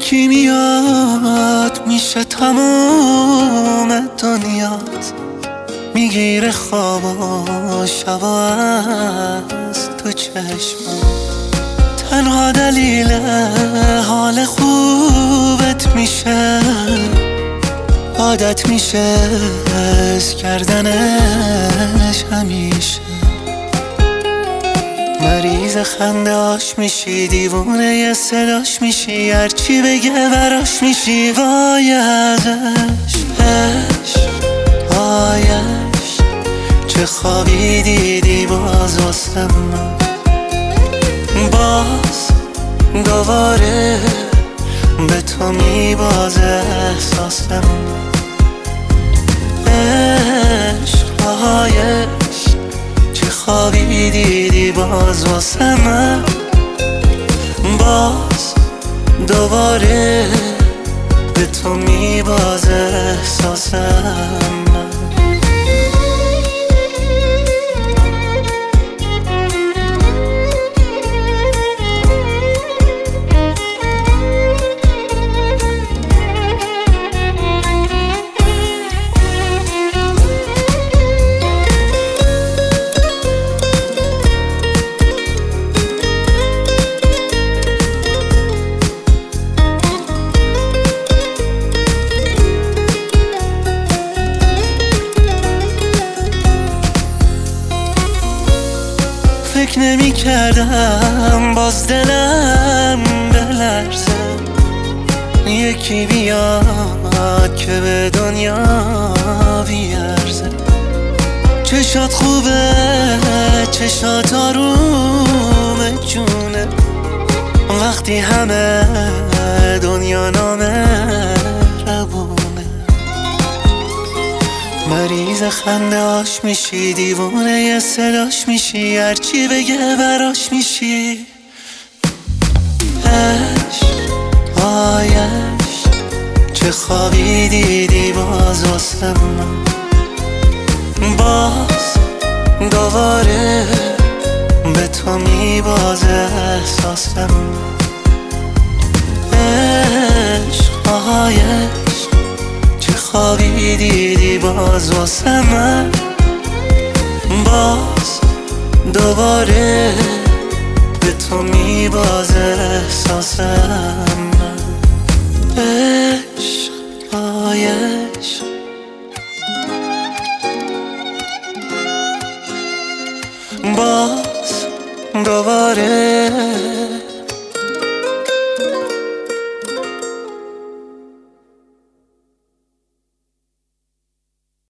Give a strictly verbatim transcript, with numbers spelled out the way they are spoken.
یکی میاد میشه تموم دنیات، میگیره خواب و شبا از تو چشمم. تنها دلیل حال خوبت میشه، عادت میشه از کردنش همیشه. مریض خنده هاش میشی، دیوونه ی صداش میشی، هرچی بگه براش میشی. وای ازش عشق، وایش چه خوابی دیدی باز واسه من. باز دوباره به تو میبازه احساسم. عشق، وایش چه خوابی دیدی باز واسه من. باز دوباره به تو میبازه احساسم. فکر نمی کردم باز دلم بلرزه، یکی بیاد که به دنیا بیارزه. چشات خوبه، چشات آروم جونه، وقتی همه دنیا نامه ربونه. مریض خنده هاش میشی، دیوونه ی صداش میشی، هرچی بگه براش میشی. عشق، وایش چه خوابی دیدی باز واسه من. باز دوباره به تو میبازه احساسم. عشق، وایش چه خوابی دیدی باز واسه من. باز دوباره به تو میبازه احساسم. عشق، وایش باز دوباره